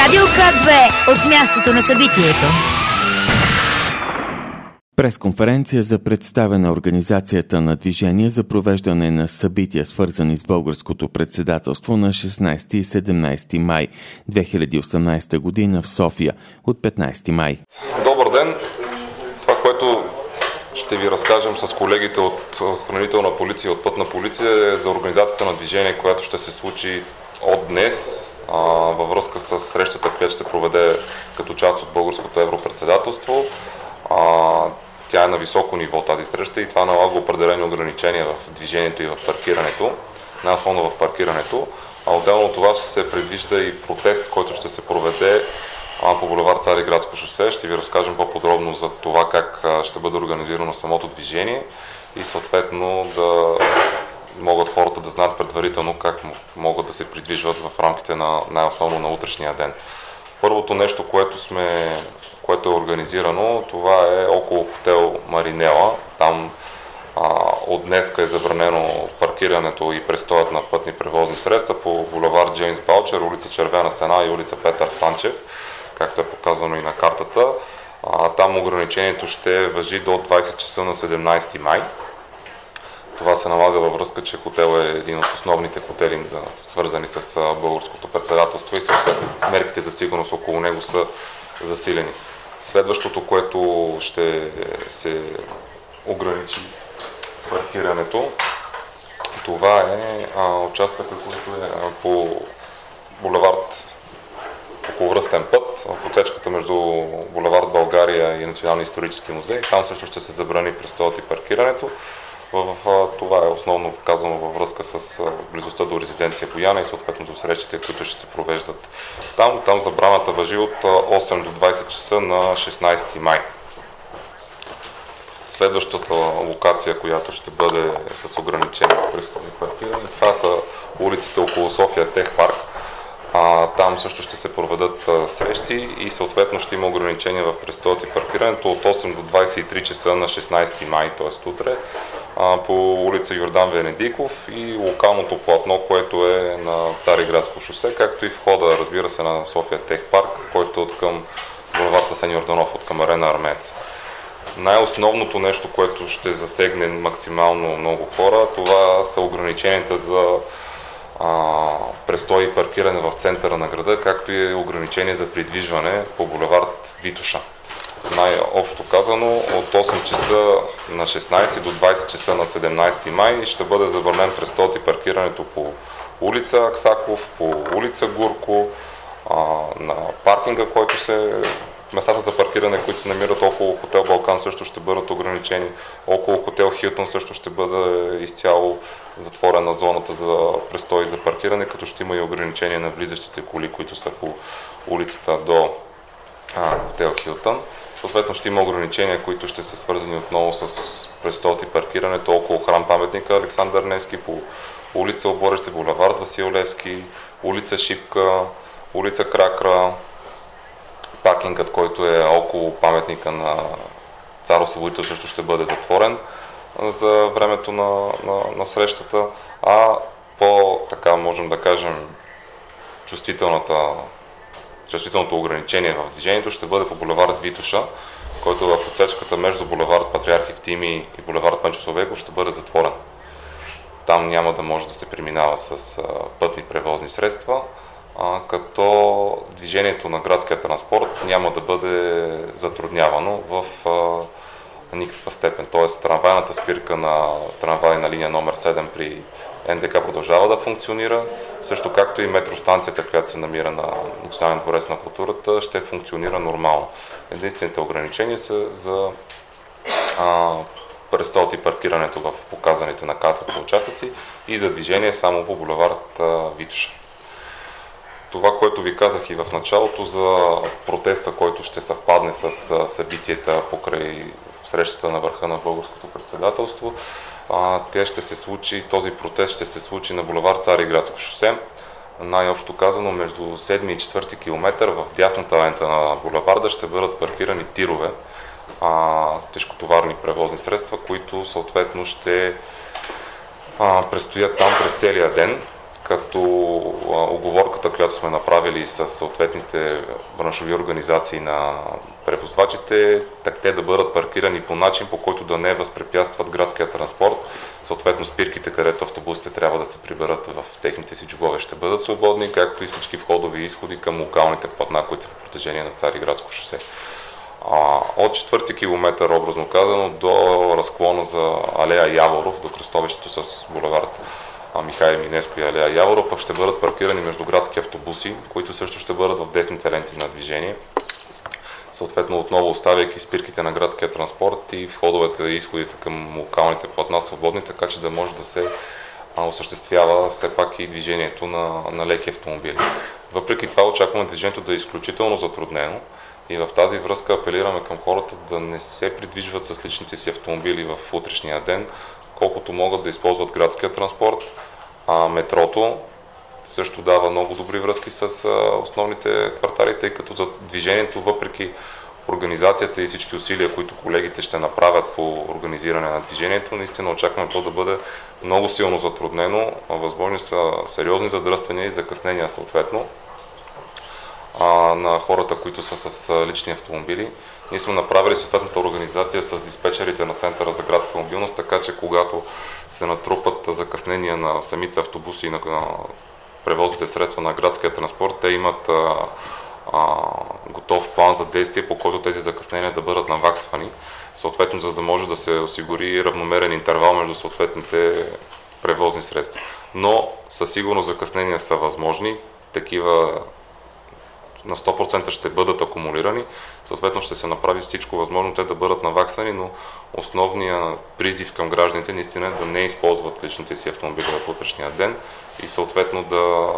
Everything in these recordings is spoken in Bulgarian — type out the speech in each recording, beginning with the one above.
Радио К2 от мястото на събитието. Пресконференция за представяне организацията на движение за провеждане на събития, свързани с българското председателство на 16 и 17 май 2018 година в София от 15 май. Добър ден! Това, което ще ви разкажем с колегите от Охранителна полиция и от Пътна полиция е за организацията на движение, която ще се случи от днес във връзка с срещата, която ще се проведе като част от българското европредседателство. Тя е на високо ниво тази среща и това налага определени ограничения в движението и в паркирането, най-основно в паркирането. А отделно от това ще се предвижда и протест, който ще се проведе по булевард Цариградско шосе. Ще ви разкажем по-подробно за това как ще бъде организирано самото движение и съответно да могат хората да знаят предварително как могат да се придвижват в рамките на най-основно на утрешния ден. Първото нещо, което е организирано, това е около хотел Маринела. Там от днеска е забранено паркирането и престоят на пътни превозни средства по булевард Джеймс Балчер, улица Червена стена и улица Петър Станчев, както е показано и на картата. Там ограничението ще важи до 20 часа на 17 май. Това се налага във връзка, че хотел е един от основните хотели, свързани с българското председателство и съответно мерките за сигурност около него са засилени. Следващото, което ще се ограничи паркирането, това е участъка, който е по булевард околовръстен път, в отсечката между булевард България и Националния исторически музей. Там също ще се забрани престоят и паркирането. Това е основно казано във връзка с близостта до резиденция Бояна и съответно до срещите, които ще се провеждат там. Там забраната важи от 8 до 20 часа на 16 май. Следващата локация, която ще бъде с ограничение престои и паркиране, това са улиците около София Техпарк. Там също ще се проведат срещи и съответно ще има ограничения в престоят и паркирането от 8 до 23 часа на 16 май, т.е. утре, по улица Йордан Венедиков и локалното платно, което е на Цариградско шосе, както и входа, разбира се, на София Техпарк, който е от към булевард Асен Йорданов, от към Арена Армеец. Най-основното нещо, което ще засегне максимално много хора, това са ограниченията за престой и паркиране в центъра на града, както и ограничение за придвижване по булевард Витоша. Най-общо казано, от 8 часа на 16 до 20 часа на 17 май ще бъде забранен престоят и паркирането по улица Аксаков, по улица Гурко, на паркинга, местата за паркиране, които се намират около хотел Балкан, също ще бъдат ограничени. Около хотел Хилтън също ще бъде изцяло затворена зоната за престой и за паркиране, като ще има и ограничение на влизащите коли, които са по улицата до хотел Хилтън. Съответно ще има ограничения, които ще са свързани отново с престоят и паркирането около храм паметника Александър Невски, по улица Оборище, булевард Васил Левски, улица Шипка, улица Кракра, паркингът, който е около паметника на Цар Освободител, също ще бъде затворен за времето на срещата, така можем да кажем чувствителното ограничение в движението ще бъде по булевард Витоша, който в отсечката между булевард Патриарх Евтимий и булевард Пенчо Славейков ще бъде затворен. Там няма да може да се преминава с пътни превозни средства, като движението на градския транспорт няма да бъде затруднявано в никаква степен. Тоест трамвайната спирка на трамвай на линия номер 7 при НДК продължава да функционира, също както и метростанцията, която се намира на Национален дворец на културата, ще функционира нормално. Единствените ограничения са за престоят и паркирането в показаните на картата участъци и за движение само по булевард Витоша. Това, което ви казах и в началото за протеста, който ще съвпадне с събитията покрай срещата на върха на българското председателство, този протест ще се случи на булевард Цариградско шосе. Най-общо казано, между 7 и 4 километър в дясната лента на булеварда ще бъдат паркирани тирове, тежкотоварни превозни средства, които съответно ще престоят там през целия ден, като уговорката, която сме направили с съответните браншови организации на превозвачите, так те да бъдат паркирани по начин, по който да не възпрепятстват градския транспорт. Съответно спирките, където автобусите трябва да се приберат в техните си джобове, ще бъдат свободни, както и всички входови и изходи към локалните платна, които са по протежение на Цариградско шосе. От 4-ти километър, образно казано, до разклона за алея Яворов, до кръстовището с булевард Михай Минеско и алея Яворов, пък ще бъдат паркирани междуградски автобуси, които също ще бъдат в десните ленти на движение. Съответно, отново оставяйки спирките на градския транспорт и входовете и изходите към локалните платна свободни, така че да може да се осъществява все пак и движението на леки автомобили. Въпреки това очакваме движението да е изключително затруднено и в тази връзка апелираме към хората да не се придвижват с личните си автомобили в утрешния ден, колкото могат да използват градския транспорт. Метрото също дава много добри връзки с основните квартали, тъй като за движението, въпреки организацията и всички усилия, които колегите ще направят по организиране на движението, наистина очакваме то да бъде много силно затруднено. Възможни са сериозни задръствания и закъснения съответно на хората, които са с лични автомобили. Ние сме направили съответната организация с диспетчерите на Центъра за градска мобилност, така че когато се натрупат закъснения на самите автобуси и на превозните средства на градския транспорт, те имат готов план за действие, по който тези закъснения да бъдат наваксвани, съответно за да може да се осигури равномерен интервал между съответните превозни средства. Но със сигурност закъснения са възможни, такива на 100% ще бъдат акумулирани, съответно ще се направи всичко възможно те да бъдат наваксани, но основният призив към гражданите наистина е да не използват личните си автомобили в утрешния ден и съответно да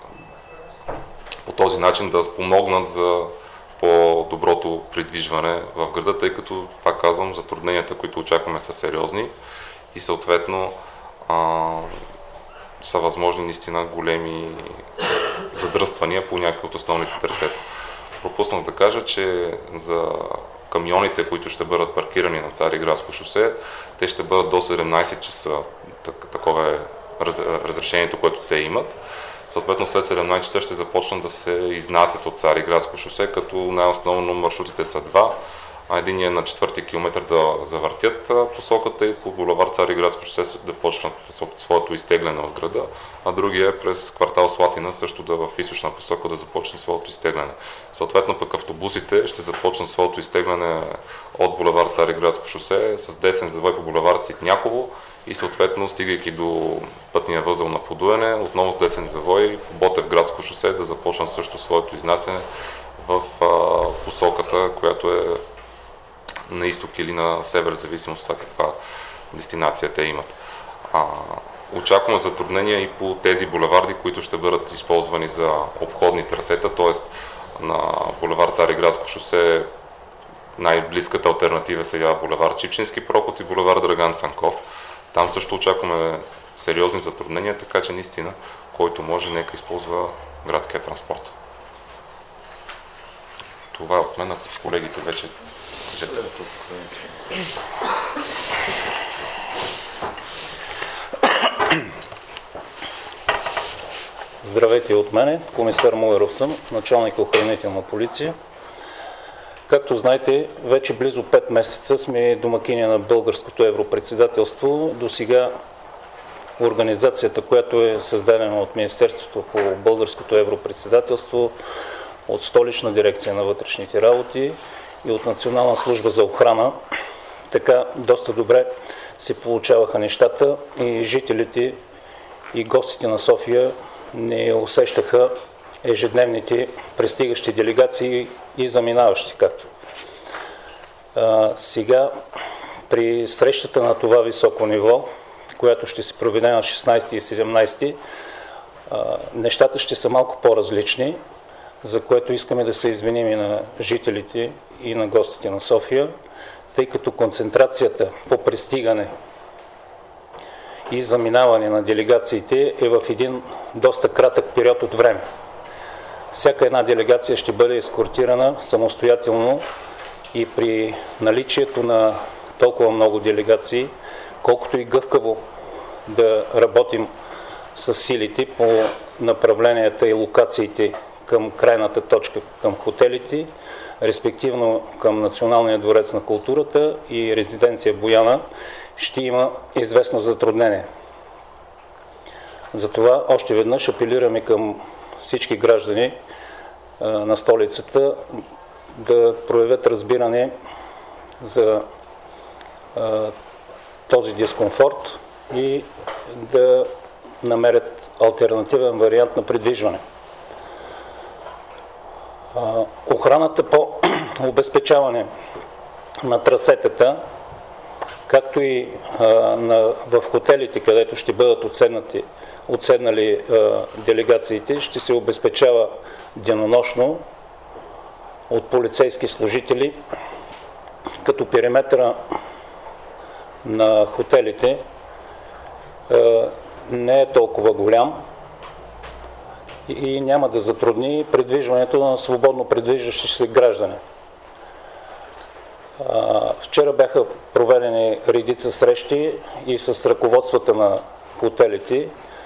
по този начин да спомогнат за по-доброто придвижване в града, тъй като, пак казвам, затрудненията, които очакваме, са сериозни и съответно са възможни наистина големи задръствания по някои от основните трасета. Пропуснах да кажа, че за камионите, които ще бъдат паркирани на Цариградско шосе, те ще бъдат до 17 часа. Такова е разрешението, което те имат. Съответно след 17 часа ще започнат да се изнасят от Цариградско шосе, като най-основно маршрутите са два. Единият на 4-ти километър да завъртят посоката и по булевард Цариградско шосе да почнат своето изтегляне от града, а другия е през квартал Слатина също да в източна посока да започне своето изтегляне. Съответно пък автобусите ще започнат своето изтегляне от булевард Цариградско шосе с десен завой по булевард Цитняково и съответно стигайки до пътния възел на Подуене, отново с десен завой по Ботевградско шосе да започнат също своето изнасяне в посоката, която е на изток или на север, зависимост от това каква дестинация те имат. Очакваме затруднения и по тези булеварди, които ще бъдат използвани за обходни трасета, т.е. на булевард Цариградско шосе най-близката алтернатива сега булевард Чипшински проход и булевард Драган Цанков. Там също очакваме сериозни затруднения, така че наистина, който може, нека използва градския транспорт. Това е от мен, ако колегите вече кажете. Здравейте от мене, комисар Муеров съм, началник охранителна полиция. Както знаете, вече близо 5 месеца сме домакини на българското европредседателство. До сега организацията, която е създадена от Министерството по българското европредседателство, от Столична дирекция на вътрешните работи и от Национална служба за охрана, така доста добре се получаваха нещата и жителите и гостите на София не усещаха ежедневните пристигащи делегации и заминаващи, както. Сега при срещата на това високо ниво, която ще се проведе на 16 и 17, нещата ще са малко по-различни, за което искаме да се извиним и на жителите и на гостите на София, тъй като концентрацията по пристигане и заминаване на делегациите е в един доста кратък период от време. Всяка една делегация ще бъде ескортирана самостоятелно и при наличието на толкова много делегации, колкото и гъвкаво да работим с силите по направленията и локациите към крайната точка, към хотелите, респективно към Националния дворец на културата и резиденция Бояна, ще има известно затруднение. Затова още веднъж апелираме към всички граждани на столицата да проявят разбиране за този дискомфорт и да намерят алтернативен вариант на придвижване. Охраната по обезпечаване на трасетата, както и в хотелите, където ще бъдат отседнали делегациите, ще се обезпечава денонощно от полицейски служители, като периметъра на хотелите не е толкова голям и няма да затрудни придвижването на свободно придвижващи се граждани. Вчера бяха проведени редица срещи и с ръководствата на хотелите.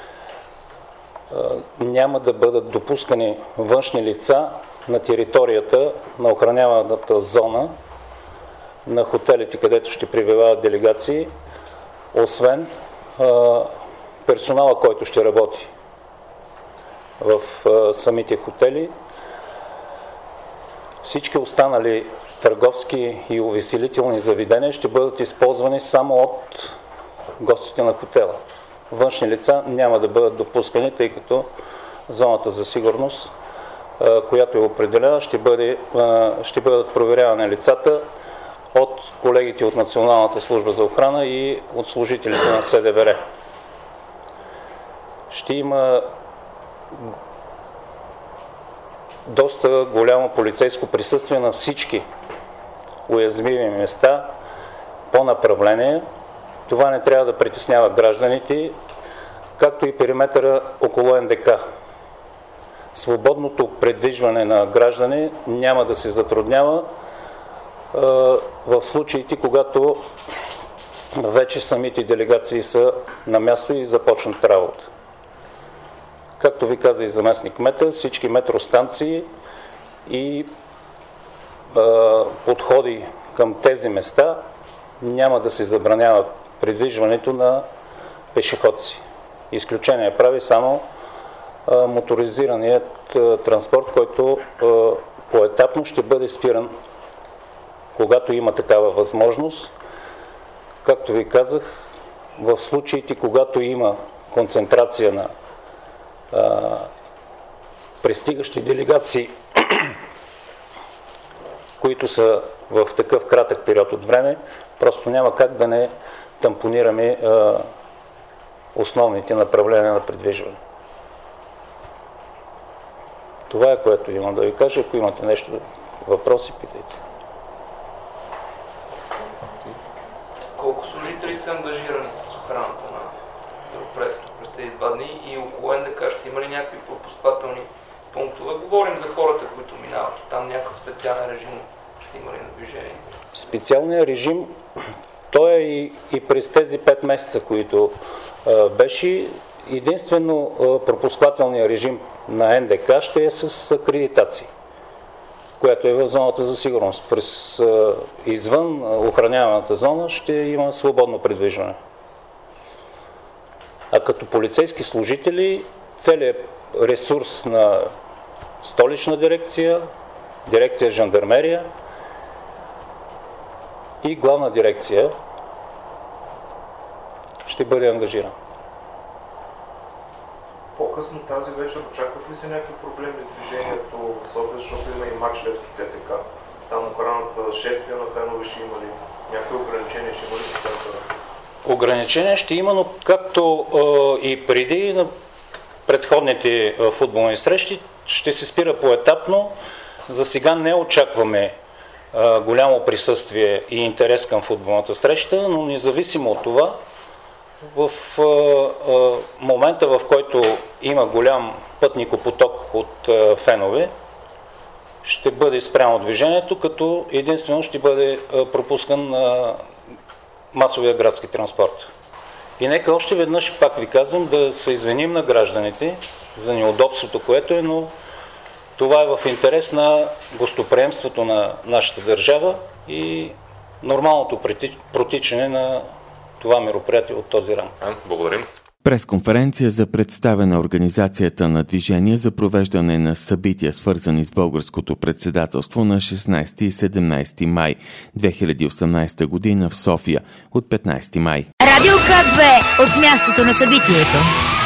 Няма да бъдат допускани външни лица на територията на охраняваната зона на хотелите, където ще пребивават делегации, освен персонала, който ще работи в самите хотели. Всички останали търговски и увеселителни заведения ще бъдат използвани само от гостите на хотела. Външни лица няма да бъдат допускани, тъй като зоната за сигурност, която е определена, ще бъдат проверявани лицата от колегите от Националната служба за охрана и от служителите на СДВР. Ще има доста голямо полицейско присъствие на всички уязвими места по направление. Това не трябва да притеснява гражданите, както и периметъра около НДК. Свободното предвижване на граждани няма да се затруднява в случаите, когато вече самите делегации са на място и започнат работа. Както ви каза и заместник кмета, всички метростанции и подходи към тези места няма да се забранява придвижването на пешеходци. Изключение прави само моторизираният транспорт, който поетапно ще бъде спиран, когато има такава възможност. Както ви казах, в случаите, когато има концентрация на пристигащи делегации, които са в такъв кратък период от време, просто няма как да не тампонираме основните направления на придвижване. Това е, което имам да ви кажа. Ако имате нещо, въпроси, питайте. Колко служители са ангажирани с охраната на мероприятието през тези 2 дни и около НДК ще има ли някакви пропускателни пунктове? Говорим за хората, които минават. Там някакъв специален режим ще има ли на движение? Специалният режим, той е и през тези 5 месеца, които беше. Единствено пропускателният режим на НДК ще е с акредитации, която е в зоната за сигурност. Извън охраняваната зона ще има свободно придвижване. А като полицейски служители, целият ресурс на столична дирекция, дирекция жандармерия и главна дирекция ще бъде ангажиран. По-късно тази вечер очакват ли се някакви проблеми с движението в София, защото има и матч Левски ЦСК? Там охраната, шествия на фенове ще има ли? Някакви ограничения ще има ли в центъра? Ограничения ще има, но както и преди на предходните футболни срещи, ще се спира поетапно. За сега не очакваме голямо присъствие и интерес към футболната среща, но независимо от това, в момента, в който има голям пътникопоток от фенове, ще бъде спрямо движението, като единствено ще бъде пропускан масовия градски транспорт. И нека още веднъж, пак ви казвам, да се извиним на гражданите за неудобството, което е, но това е в интерес на гостоприемството на нашата държава и нормалното протичане на това мероприятие от този ранг. Благодарим. Пресконференция за представяне организацията на движение за провеждане на събития, свързани с българското председателство на 16 и 17 май 2018 година в София от 15 май. Радио К2 от мястото на събитието.